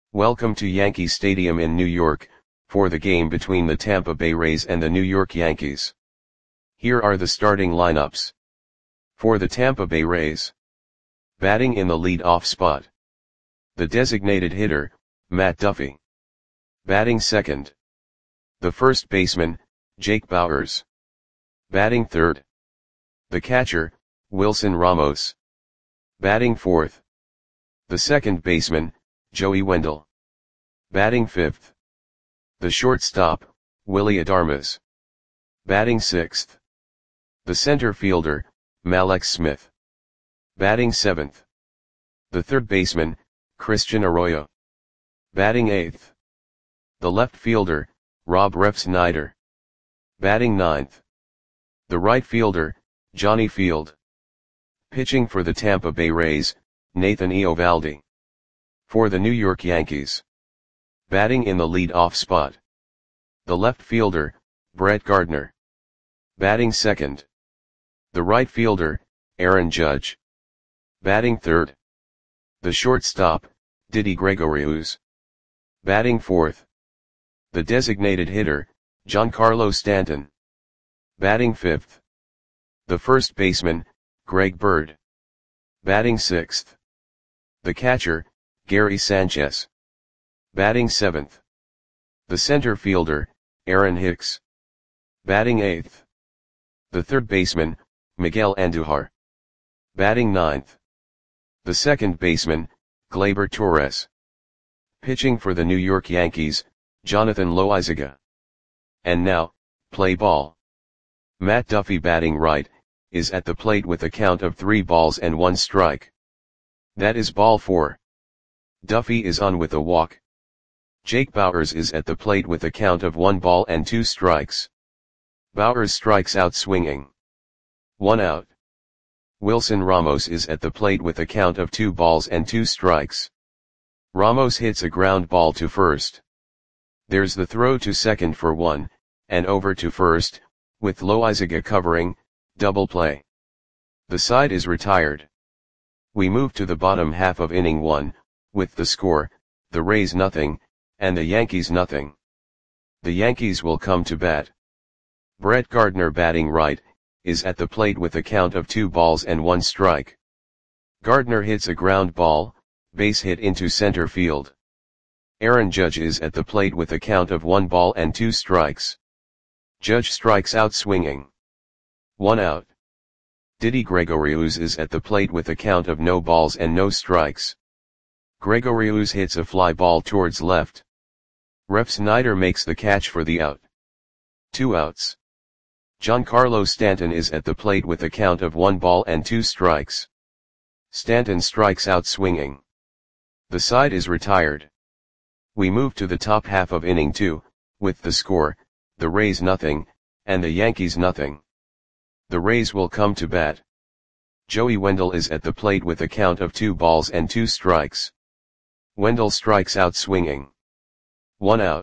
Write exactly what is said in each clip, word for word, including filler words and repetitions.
Welcome to Yankee Stadium in New York, for the game between the Tampa Bay Rays and the New York Yankees. Here are the starting lineups. For the Tampa Bay Rays. Batting in the lead-off spot. The designated hitter, Matt Duffy. Batting second. The first baseman, Jake Bauers. Batting third. The catcher, Wilson Ramos. Batting fourth. The second baseman, Joey Wendle. Batting fifth. The shortstop, Willy Adames. Batting sixth. The center fielder, Mallex Smith. Batting seventh. The third baseman, Christian Arroyo. Batting eighth. The left fielder, Rob Refsnyder. Batting ninth. The right fielder, Johnny Field. Pitching for the Tampa Bay Rays, Nathan Eovaldi. For the New York Yankees. Batting in the lead-off spot. The left fielder, Brett Gardner. Batting second. The right fielder, Aaron Judge. Batting third. The shortstop, Didi Gregorius. Batting fourth. The designated hitter, Giancarlo Stanton. Batting fifth. The first baseman, Greg Bird. Batting sixth. The catcher, Gary Sanchez. Batting seventh. The center fielder, Aaron Hicks. Batting eighth. The third baseman, Miguel Andujar. Batting ninth. The second baseman, Gleyber Torres. Pitching for the New York Yankees, Jonathan Loaisiga. And now, play ball. Matt Duffy, batting right, is at the plate with a count of three balls and one strike. That is ball four. Duffy is on with a walk. Jake Bauers is at the plate with a count of one ball and two strikes. Bauers strikes out swinging. One out. Wilson Ramos is at the plate with a count of two balls and two strikes. Ramos hits a ground ball to first. There's the throw to second for one, and over to first, with Loaisiga covering, double play. The side is retired. We move to the bottom half of inning one, with the score, the Rays nothing, and the Yankees nothing. The Yankees will come to bat. Brett Gardner, batting right, is at the plate with a count of two balls and one strike. Gardner hits a ground ball, base hit into center field. Aaron Judge is at the plate with a count of one ball and two strikes. Judge strikes out swinging. One out. Didi Gregorius is at the plate with a count of no balls and no strikes. Gregorius hits a fly ball towards left. Refsnyder makes the catch for the out. Two outs. Giancarlo Stanton is at the plate with a count of one ball and two strikes. Stanton strikes out swinging. The side is retired. We move to the top half of inning two, with the score, the Rays nothing, and the Yankees nothing. The Rays will come to bat. Joey Wendle is at the plate with a count of two balls and two strikes. Wendle strikes out swinging. One out.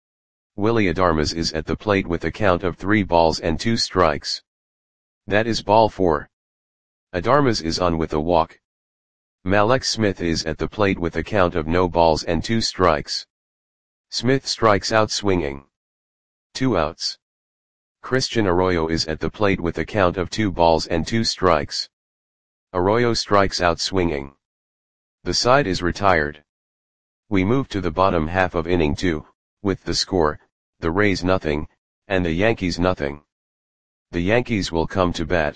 Willy Adames is at the plate with a count of three balls and two strikes. That is ball four. Adames is on with a walk. Mallex Smith is at the plate with a count of no balls and two strikes. Smith strikes out swinging. Two outs. Christian Arroyo is at the plate with a count of two balls and two strikes. Arroyo strikes out swinging. The side is retired. We move to the bottom half of inning two, with the score, the Rays nothing, and the Yankees nothing. The Yankees will come to bat.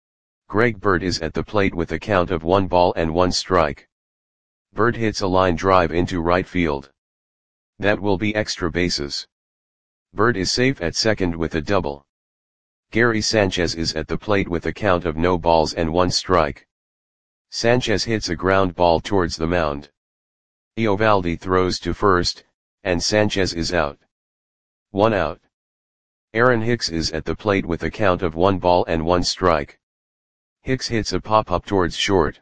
Greg Bird is at the plate with a count of one ball and one strike. Bird hits a line drive into right field. That will be extra bases. Bird is safe at second with a double. Gary Sanchez is at the plate with a count of no balls and one strike. Sanchez hits a ground ball towards the mound. Eovaldi throws to first, and Sanchez is out. One out. Aaron Hicks is at the plate with a count of one ball and one strike. Hicks hits a pop-up towards short.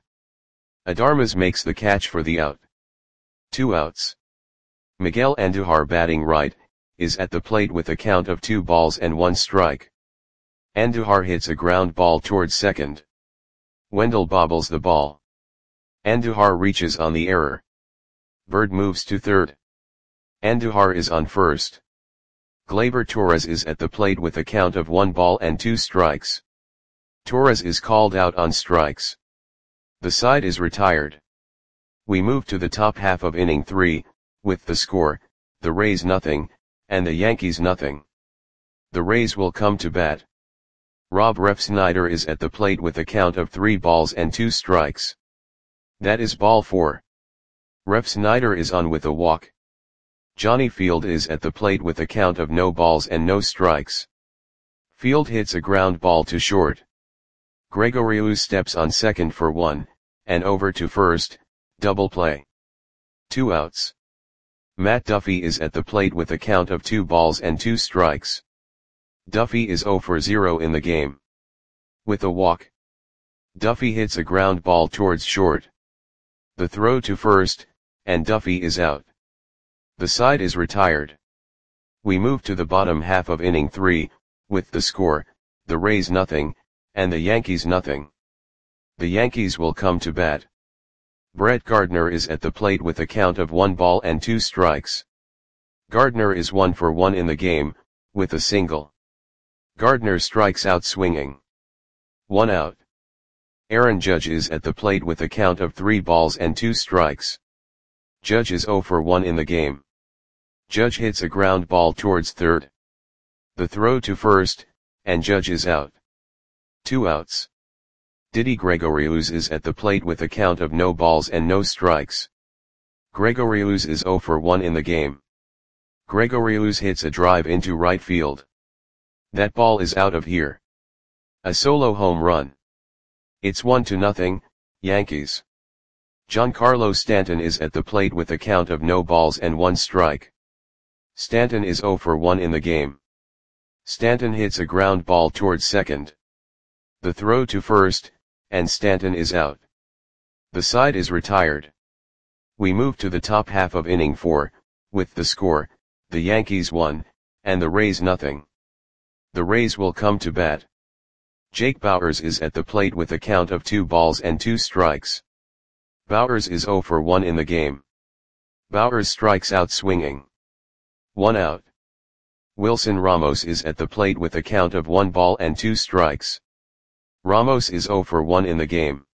Adames makes the catch for the out. Two outs. Miguel Andujar, batting right, is at the plate with a count of two balls and one strike. Andujar hits a ground ball towards second. Wendle bobbles the ball. Andujar reaches on the error. Bird moves to third. Andujar is on first. Gleyber Torres is at the plate with a count of one ball and two strikes. Torres is called out on strikes. The side is retired. We move to the top half of inning three, with the score, the Rays nothing, and the Yankees nothing. The Rays will come to bat. Rob Refsnyder is at the plate with a count of three balls and two strikes. That is ball four. Refsnyder is on with a walk. Johnny Field is at the plate with a count of no balls and no strikes. Field hits a ground ball to short. Gregorius steps on second for one, and over to first, double play. Two outs. Matt Duffy is at the plate with a count of two balls and two strikes. Duffy is zero for zero in the game. With a walk. Duffy hits a ground ball towards short. The throw to first, and Duffy is out. The side is retired. We move to the bottom half of inning three, with the score, the Rays nothing, and the Yankees nothing. The Yankees will come to bat. Brett Gardner is at the plate with a count of one ball and two strikes. Gardner is one for one in the game, with a single. Gardner strikes out swinging. One out. Aaron Judge is at the plate with a count of three balls and two strikes. Judge is zero for one in the game. Judge hits a ground ball towards third. The throw to first, and Judge is out. Two outs. Didi Gregorius is at the plate with a count of no balls and no strikes. Gregorius is zero for one in the game. Gregorius hits a drive into right field. That ball is out of here. A solo home run. It's one to nothing, Yankees. Giancarlo Stanton is at the plate with a count of no balls and one strike. Stanton is zero for one in the game. Stanton hits a ground ball towards second. The throw to first, and Stanton is out. The side is retired. We move to the top half of inning four, with the score, the Yankees one, and the Rays nothing. The Rays will come to bat. Jake Bauers is at the plate with a count of two balls and two strikes. Bauers is zero for one in the game. Bauers strikes out swinging. One out. Wilson Ramos is at the plate with a count of one ball and two strikes. Ramos is zero for one in the game.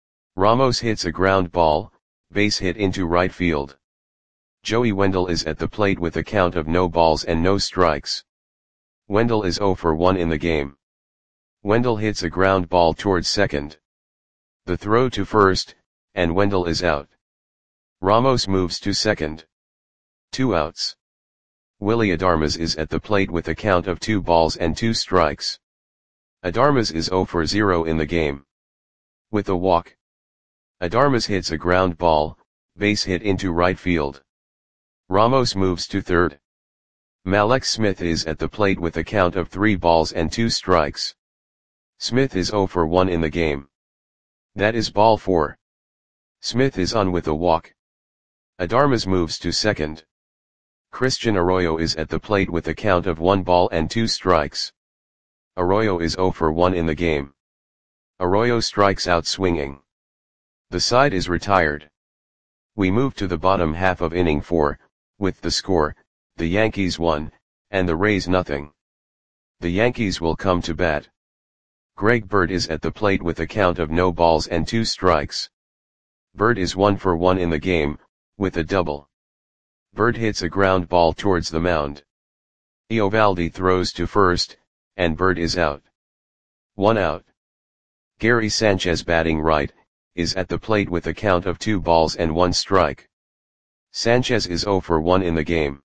Ramos hits a ground ball, base hit into right field. Joey Wendell is at the plate with a count of no balls and no strikes. Wendell is zero for one in the game. Wendell hits a ground ball towards second. The throw to first, and Wendell is out. Ramos moves to second. Two outs. Willy Adames is at the plate with a count of two balls and two strikes. Adames is zero for zero in the game. With a walk. Adames hits a ground ball, base hit into right field. Ramos moves to third. Mallex Smith is at the plate with a count of three balls and two strikes. Smith is zero for one in the game. That is ball four. Smith is on with a walk. Adames moves to second. Christian Arroyo is at the plate with a count of one ball and two strikes. Arroyo is zero for one in the game. Arroyo strikes out swinging. The side is retired. We move to the bottom half of inning four, with the score, the Yankees one, and the Rays nothing. The Yankees will come to bat. Greg Bird is at the plate with a count of no balls and two strikes. Bird is one for one in the game, with a double. Bird hits a ground ball towards the mound. Eovaldi throws to first, and Bird is out. One out. Gary Sanchez batting right, is at the plate with a count of two balls and one strike. Sanchez is zero for one in the game.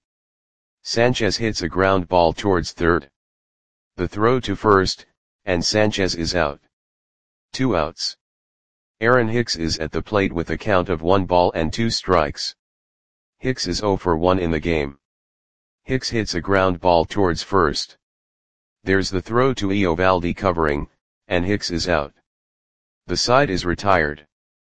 Sanchez hits a ground ball towards third. The throw to first, and Sanchez is out. Two outs. Aaron Hicks is at the plate with a count of one ball and two strikes. Hicks is zero for one in the game. Hicks hits a ground ball towards first. There's the throw to Eovaldi covering, and Hicks is out. The side is retired.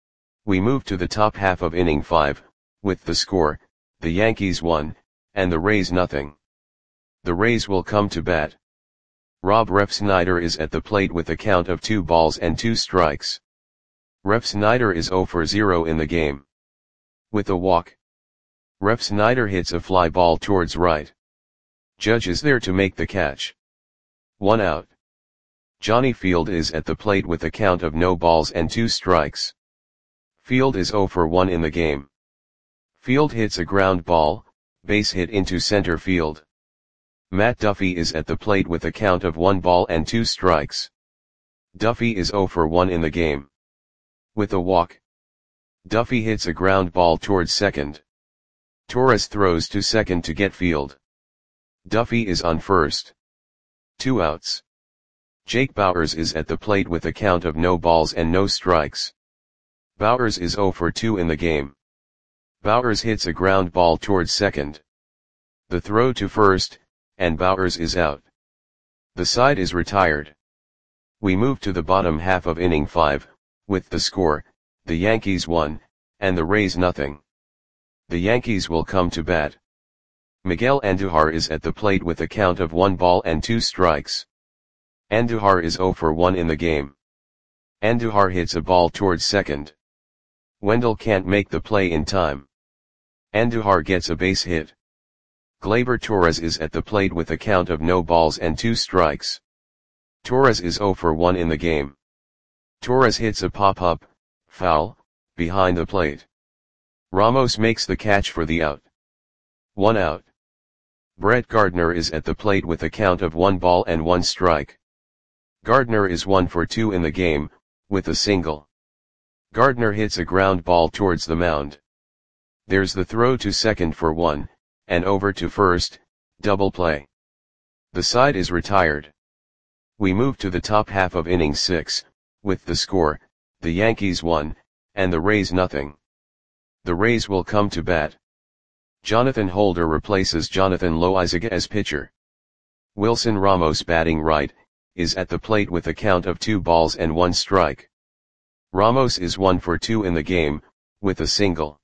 We move to the top half of inning five, with the score, the Yankees one, and the Rays nothing. The Rays will come to bat. Rob Refsnyder is at the plate with a count of two balls and two strikes. Refsnyder is zero for zero in the game. With a walk. Ref Snyder hits a fly ball towards right. Judge is there to make the catch. One out. Johnny Field is at the plate with a count of no balls and two strikes. Field is zero for one in the game. Field hits a ground ball, base hit into center field. Matt Duffy is at the plate with a count of one ball and two strikes. Duffy is zero for one in the game. With a walk. Duffy hits a ground ball towards second. Torres throws to second to get Field. Duffy is on first. Two outs. Jake Bauers is at the plate with a count of no balls and no strikes. Bauers is zero for two in the game. Bauers hits a ground ball towards second. The throw to first, and Bauers is out. The side is retired. We move to the bottom half of inning five, with the score, the Yankees one, and the Rays nothing. The Yankees will come to bat. Miguel Andujar is at the plate with a count of one ball and two strikes. Andujar is zero for one in the game. Andujar hits a ball towards second. Wendell can't make the play in time. Andujar gets a base hit. Gleyber Torres is at the plate with a count of no balls and two strikes. Torres is zero for one in the game. Torres hits a pop-up, foul, behind the plate. Ramos makes the catch for the out. One out. Brett Gardner is at the plate with a count of one ball and one strike. Gardner is one for two in the game, with a single. Gardner hits a ground ball towards the mound. There's the throw to second for one, and over to first, double play. The side is retired. We move to the top half of inning six, with the score, the Yankees one, and the Rays nothing. The Rays will come to bat. Jonathan Holder replaces Jonathan Loaizaga as pitcher. Wilson Ramos, batting right, is at the plate with a count of two balls and one strike. Ramos is one for two in the game, with a single.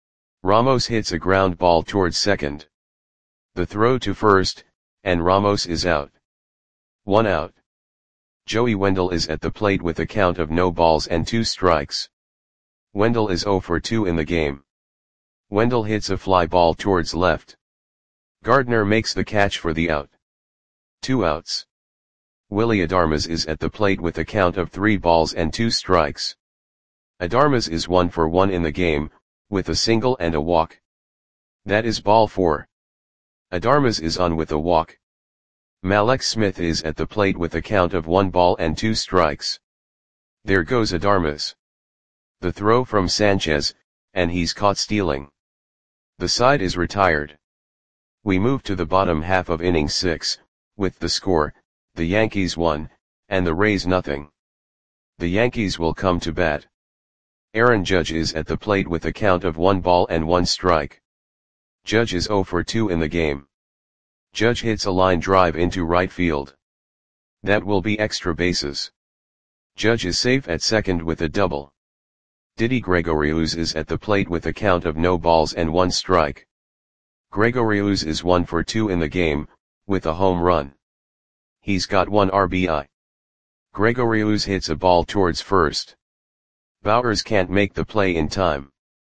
Ramos hits a ground ball towards second. The throw to first, and Ramos is out. One out. Joey Wendell is at the plate with a count of no balls and two strikes. Wendell is zero for two in the game. Wendell hits a fly ball towards left. Gardner makes the catch for the out. Two outs. Willy Adames is at the plate with a count of three balls and two strikes. Adames is one for one in the game, with a single and a walk. That is ball four. Adames is on with a walk. Mallex Smith is at the plate with a count of one ball and two strikes. There goes Adames. The throw from Sanchez, and he's caught stealing. The side is retired. We move to the bottom half of inning six, with the score, the Yankees one, and the Rays nothing. The Yankees will come to bat. Aaron Judge is at the plate with a count of one ball and one strike. Judge is zero for two in the game. Judge hits a line drive into right field. That will be extra bases. Judge is safe at second with a double. Didi Gregorius is at the plate with a count of no balls and one strike. Gregorius is one for two in the game, with a home run. He's got one R B I. Gregorius hits a ball towards first. Bauers can't make the play in time.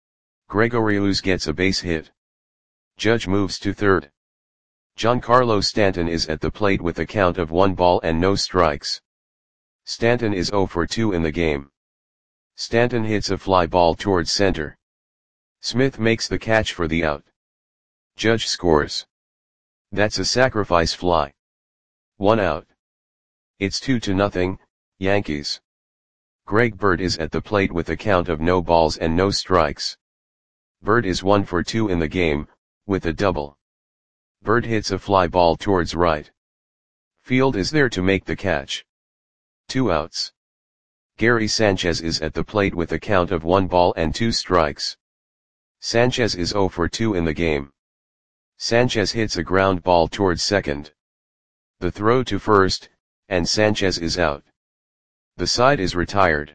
Gregorius gets a base hit. Judge moves to third. Giancarlo Stanton is at the plate with a count of one ball and no strikes. Stanton is zero for two in the game. Stanton hits a fly ball towards center. Smith makes the catch for the out. Judge scores. That's a sacrifice fly. One out. It's two to nothing, Yankees. Greg Bird is at the plate with a count of no balls and no strikes. Bird is one for two in the game, with a double. Bird hits a fly ball towards right. Field is there to make the catch. Two outs. Gary Sanchez is at the plate with a count of one ball and two strikes. Sanchez is zero for two in the game. Sanchez hits a ground ball towards second. The throw to first, and Sanchez is out. The side is retired.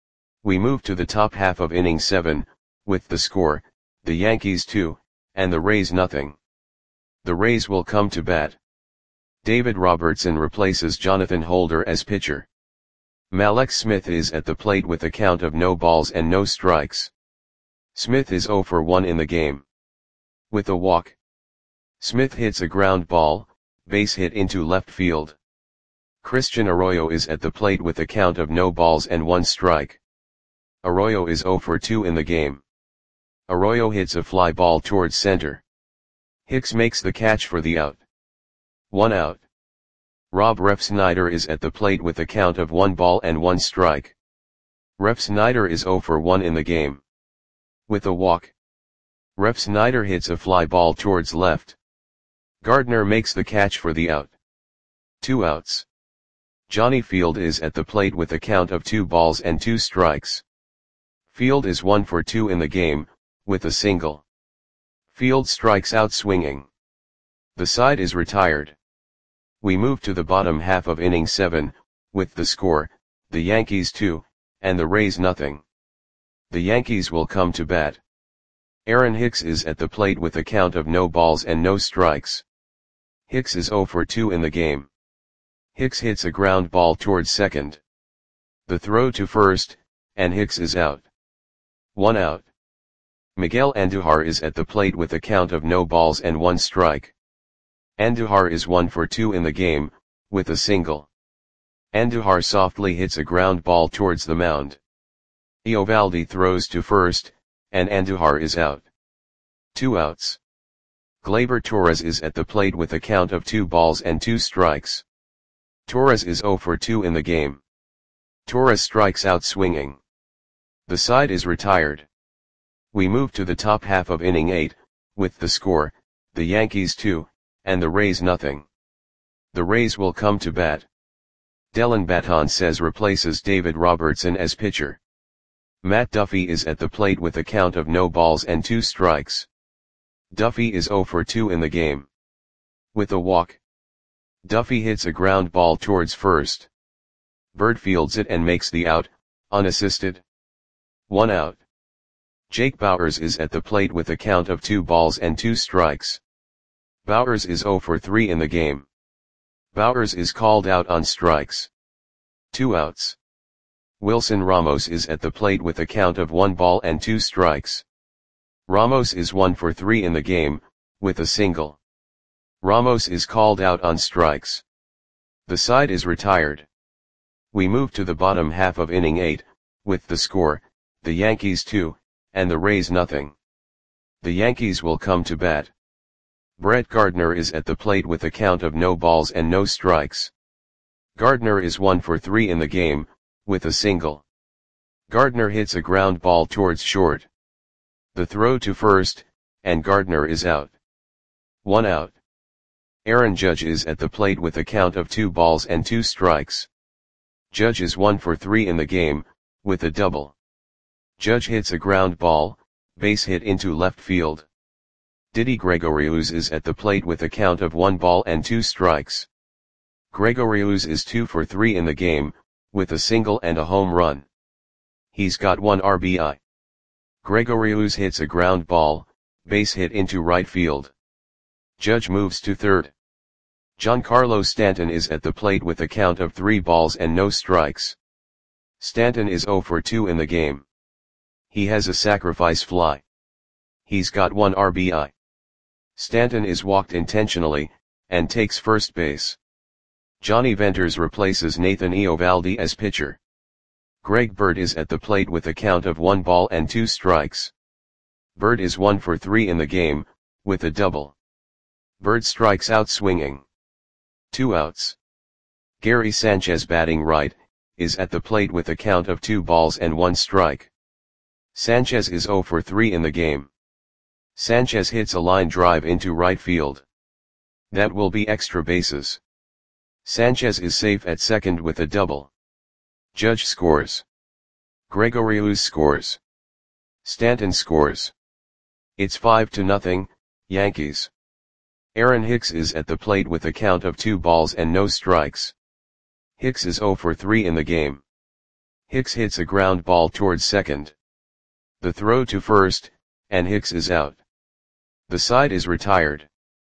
We move to the top half of inning seven, with the score, the Yankees two, and the Rays nothing. The Rays will come to bat. David Robertson replaces Jonathan Holder as pitcher. Mallex Smith is at the plate with a count of no balls and no strikes. Smith is zero for one in the game. With a walk. Smith hits a ground ball, base hit into left field. Christian Arroyo is at the plate with a count of no balls and one strike. Arroyo is zero for two in the game. Arroyo hits a fly ball towards center. Hicks makes the catch for the out. One out. Rob Refsnyder is at the plate with a count of one ball and one strike. Refsnyder is zero for one in the game. With a walk. Refsnyder hits a fly ball towards left. Gardner makes the catch for the out. Two outs. Johnny Field is at the plate with a count of two balls and two strikes. Field is one for two in the game, with a single. Field strikes out swinging. The side is retired. We move to the bottom half of inning seven, with the score, the Yankees two, and the Rays nothing. The Yankees will come to bat. Aaron Hicks is at the plate with a count of no balls and no strikes. Hicks is zero for two in the game. Hicks hits a ground ball towards second. The throw to first, and Hicks is out. One out. Miguel Andujar is at the plate with a count of no balls and one strike. Andujar is one for two in the game, with a single. Andujar softly hits a ground ball towards the mound. Eovaldi throws to first, and Andujar is out. Two outs. Gleyber Torres is at the plate with a count of two balls and two strikes. Torres is zero for two in the game. Torres strikes out swinging. The side is retired. We move to the top half of inning eight, with the score, the Yankees two, and the Rays nothing. The Rays will come to bat. Dellin Betances replaces David Robertson as pitcher. Matt Duffy is at the plate with a count of no balls and two strikes. Duffy is zero for two in the game. With a walk. Duffy hits a ground ball towards first. Bird fields it and makes the out, unassisted. One out. Jake Bauers is at the plate with a count of two balls and two strikes. Bauers is zero for three in the game. Bauers is called out on strikes. Two outs. Wilson Ramos is at the plate with a count of one ball and two strikes. Ramos is one for three in the game, with a single. Ramos is called out on strikes. The side is retired. We move to the bottom half of inning eight, with the score, the Yankees two, and the Rays nothing. The Yankees will come to bat. Brett Gardner is at the plate with a count of no balls and no strikes. Gardner is one for three in the game, with a single. Gardner hits a ground ball towards short. The throw to first, and Gardner is out. One out. Aaron Judge is at the plate with a count of two balls and two strikes. Judge is one for three in the game, with a double. Judge hits a ground ball, base hit into left field. Didi Gregorius is at the plate with a count of one ball and two strikes. Gregorius is two for three in the game, with a single and a home run. He's got one R B I. Gregorius hits a ground ball, base hit into right field. Judge moves to third. Giancarlo Stanton is at the plate with a count of three balls and no strikes. Stanton is zero for two in the game. He has a sacrifice fly. He's got one R B I. Stanton is walked intentionally, and takes first base. Johnny Venters replaces Nathan Eovaldi as pitcher. Greg Bird is at the plate with a count of one ball and two strikes. Bird is one for three in the game, with a double. Bird strikes out swinging. Two outs. Gary Sanchez batting right, is at the plate with a count of two balls and one strike. Sanchez is zero for three in the game. Sanchez hits a line drive into right field. That will be extra bases. Sanchez is safe at second with a double. Judge scores. Gregorius scores. Stanton scores. It's five to nothing, Yankees. Aaron Hicks is at the plate with a count of two balls and no strikes. Hicks is zero for three in the game. Hicks hits a ground ball towards second. The throw to first, and Hicks is out. The side is retired.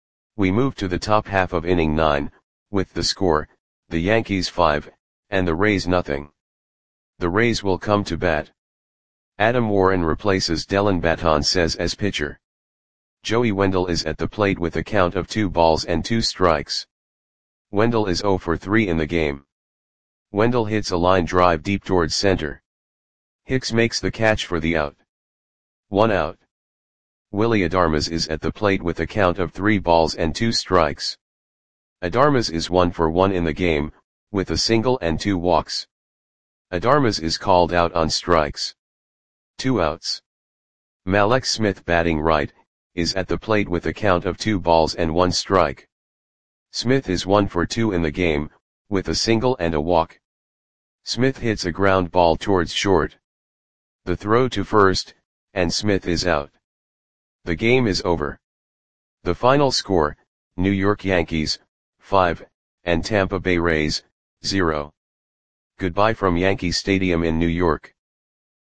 We move to the top half of inning nine, with the score, the Yankees five, and the Rays nothing. The Rays will come to bat. Adam Warren replaces Dellin Betances as pitcher. Joey Wendell is at the plate with a count of two balls and two strikes. Wendell is zero for three in the game. Wendell hits a line drive deep towards center. Hicks makes the catch for the out. One out. Willy Adames is at the plate with a count of three balls and two strikes. Adames is one for one in the game, with a single and two walks. Adames is called out on strikes. Two outs. Mallex Smith, batting right, is at the plate with a count of two balls and one strike. Smith is one for two in the game, with a single and a walk. Smith hits a ground ball towards short. The throw to first, and Smith is out. The game is over. The final score, New York Yankees, five, and Tampa Bay Rays, zero. Goodbye from Yankee Stadium in New York.